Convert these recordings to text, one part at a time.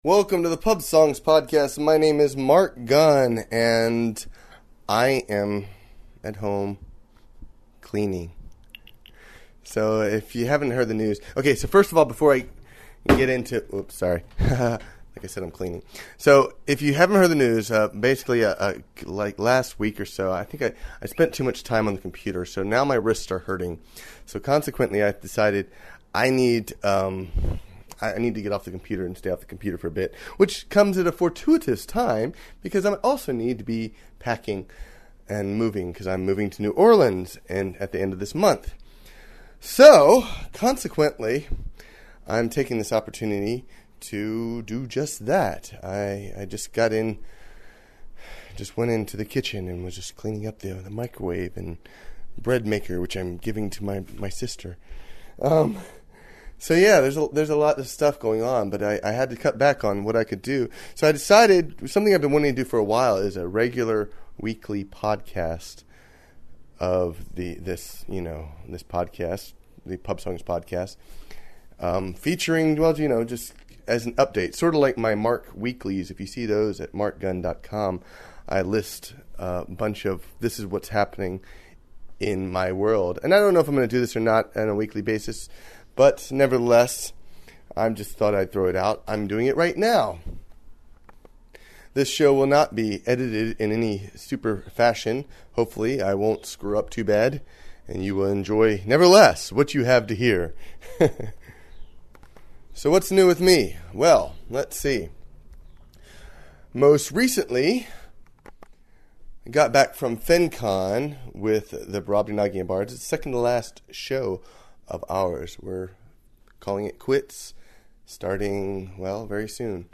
Welcome to the Pub Songs Podcast. My name is Mark Gunn, and I am at home cleaning. So if you haven't heard the news... Okay, so first of all, before I get into... Oops, sorry. Like I said, I'm cleaning. So if you haven't heard the news, basically, like last week or so, I think I spent too much time on the computer, so now my wrists are hurting. So consequently, I decided I need to get off the computer and stay off the computer for a bit, which comes at a fortuitous time because I also need to be packing and moving because I'm moving to New Orleans at the end of this month. So, consequently, I'm taking this opportunity to do just that. I just went into the kitchen and was just cleaning up the microwave and bread maker, which I'm giving to my sister. So yeah, there's a lot of stuff going on, but I had to cut back on what I could do. So I decided something I've been wanting to do for a while is a regular weekly podcast of this podcast, the Pub Songs Podcast, featuring just as an update, sort of like my Mark Weeklies. If you see those at markgunn.com, I list a bunch of this is what's happening in my world, and I don't know if I'm going to do this or not on a weekly basis. But nevertheless, I just thought I'd throw it out. I'm doing it right now. This show will not be edited in any super fashion. Hopefully, I won't screw up too bad, and you will enjoy, nevertheless, what you have to hear. So what's new with me? Well, let's see. Most recently, I got back from FenCon with the Brobdingnagian Bards. It's the second to last show of ours. We're calling it quits, starting very soon.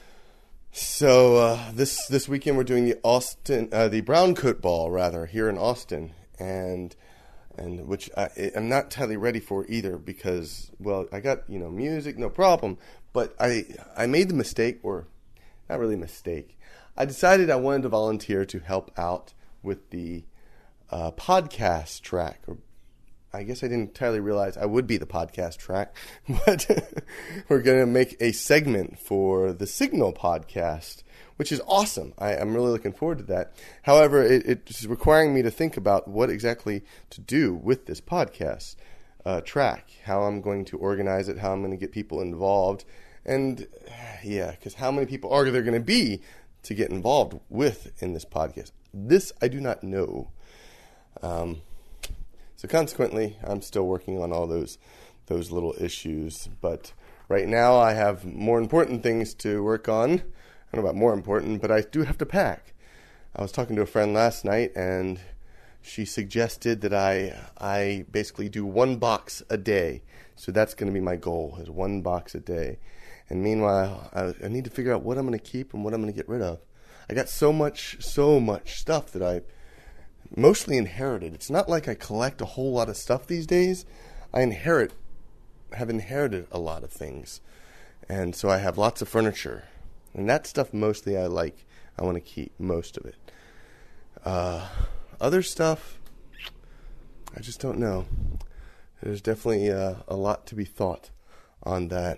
So this weekend we're doing the Browncoat Ball rather here in Austin, and which I'm not entirely ready for either because I got music, no problem, but I made the mistake, or not really a mistake. I decided I wanted to volunteer to help out with the podcast track, or I guess I didn't entirely realize I would be the podcast track, but we're going to make a segment for the Signal podcast, which is awesome. I'm really looking forward to that. However, it's requiring me to think about what exactly to do with this podcast track, how I'm going to organize it, how I'm going to get people involved, and because how many people are there going to be to get involved with in this podcast? This I do not know. So consequently, I'm still working on all those little issues. But right now, I have more important things to work on. I don't know about more important, but I do have to pack. I was talking to a friend last night, and she suggested that I basically do one box a day. So that's going to be my goal, is one box a day. And meanwhile, I need to figure out what I'm going to keep and what I'm going to get rid of. I got so much stuff that I mostly inherited. It's not like I collect a whole lot of stuff these days. I have inherited a lot of things. And so I have lots of furniture. And that stuff mostly I like. I want to keep most of it. Other stuff, I just don't know. There's definitely a lot to be thought on that.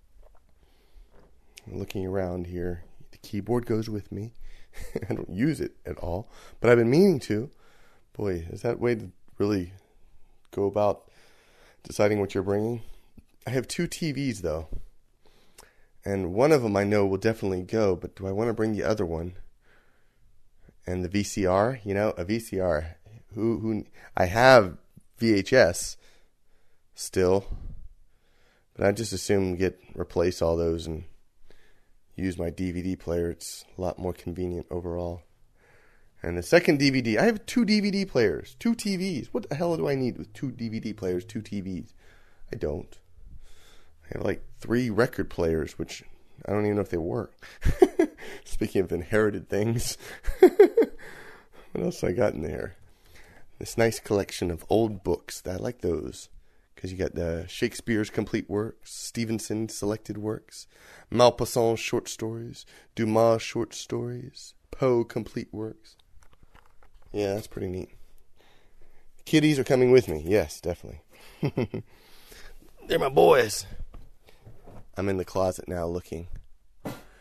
I'm looking around here. The keyboard goes with me. I don't use it at all, but I've been meaning to. Boy, is that way to really go about deciding what you're bringing? I have 2 TVs, though. And one of them I know will definitely go, but do I want to bring the other one? And the VCR? A VCR. Who? I have VHS still, but I just assume replace all those and use my DVD player. It's a lot more convenient overall. And the second DVD, I have 2 DVD players, 2 TVs. What the hell do I need with 2 DVD players, 2 TVs? I don't. I have 3 record players, which I don't even know if they work. Speaking of inherited things. What else I got in there? This nice collection of old books. I like those. Because you got the Shakespeare's complete works, Stevenson selected works, Maupassant short stories, Dumas short stories, Poe complete works. Yeah, that's pretty neat. Kitties are coming with me. Yes, definitely. They're my boys. I'm in the closet now looking.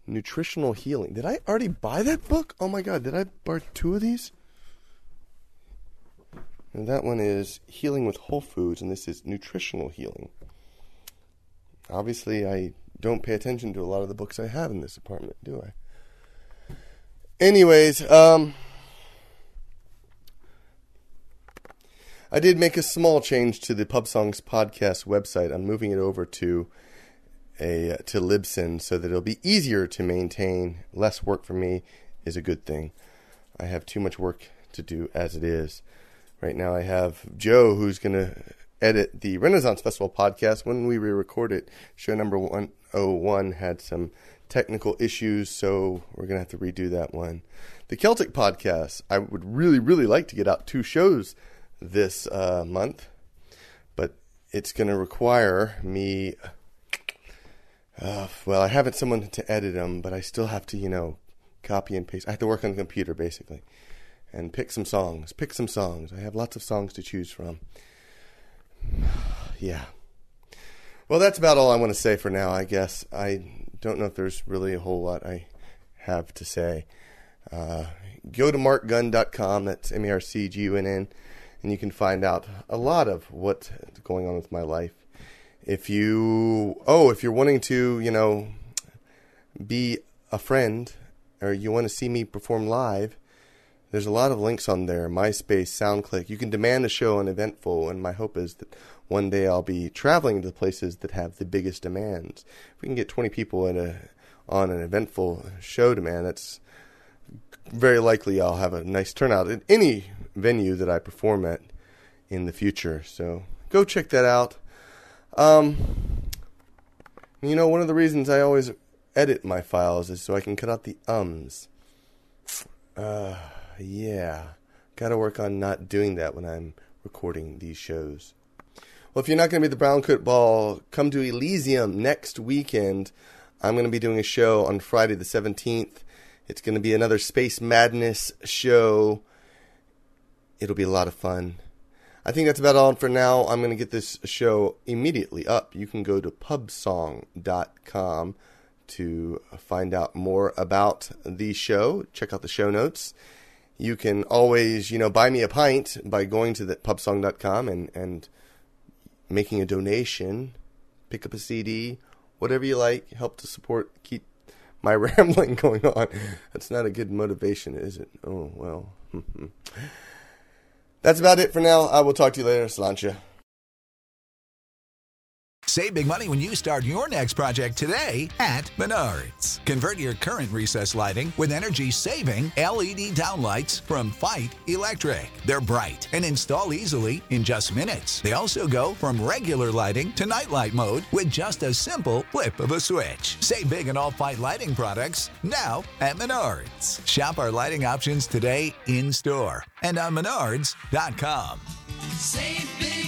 Nutritional Healing. Did I already buy that book? Oh my God, did I buy 2 of these? And that one is Healing with Whole Foods, and this is Nutritional Healing. Obviously, I don't pay attention to a lot of the books I have in this apartment, do I? Anyways, I did make a small change to the Pub Songs podcast website. I'm moving it over to Libsyn so that it'll be easier to maintain. Less work for me is a good thing. I have too much work to do as it is. Right now I have Joe, who's going to edit the Renaissance Festival podcast. When we re-record it, show number 101 had some technical issues, so we're going to have to redo that one. The Celtic podcast, I would really, really like to get out 2 shows this month, but it's going to require me, I haven't someone to edit them, but I still have to, copy and paste. I have to work on the computer, basically, and pick some songs. I have lots of songs to choose from. Yeah. Well, that's about all I want to say for now, I guess. I don't know if there's really a whole lot I have to say. Go to markgunn.com, that's MARCGUNN, and you can find out a lot of what's going on with my life. If you're wanting to, be a friend, or you want to see me perform live, there's a lot of links on there. MySpace, SoundClick. You can demand a show on Eventful, and my hope is that one day I'll be traveling to the places that have the biggest demands. If we can get 20 people on an Eventful show demand, that's very likely I'll have a nice turnout at any venue that I perform at in the future. So go check that out. One of the reasons I always edit my files is so I can cut out the ums. Yeah, gotta work on not doing that when I'm recording these shows. Well, if you're not going to be at the Brown Coat Ball, come to Elysium next weekend. I'm going to be doing a show on Friday the 17th. It's going to be another Space Madness show. It'll be a lot of fun. I think that's about all for now. I'm going to get this show immediately up. You can go to pubsong.com to find out more about the show. Check out the show notes. You can always, buy me a pint by going to the pubsong.com and making a donation, pick up a CD, whatever you like, help to support, keep my rambling going on. That's not a good motivation, is it? Oh, well. That's about it for now. I will talk to you later. Sláinte. Save big money when you start your next project today at Menards. Convert your current recessed lighting with energy-saving LED downlights from Fight Electric. They're bright and install easily in just minutes. They also go from regular lighting to nightlight mode with just a simple flip of a switch. Save big on all Fight lighting products now at Menards. Shop our lighting options today in-store and on Menards.com. Save big.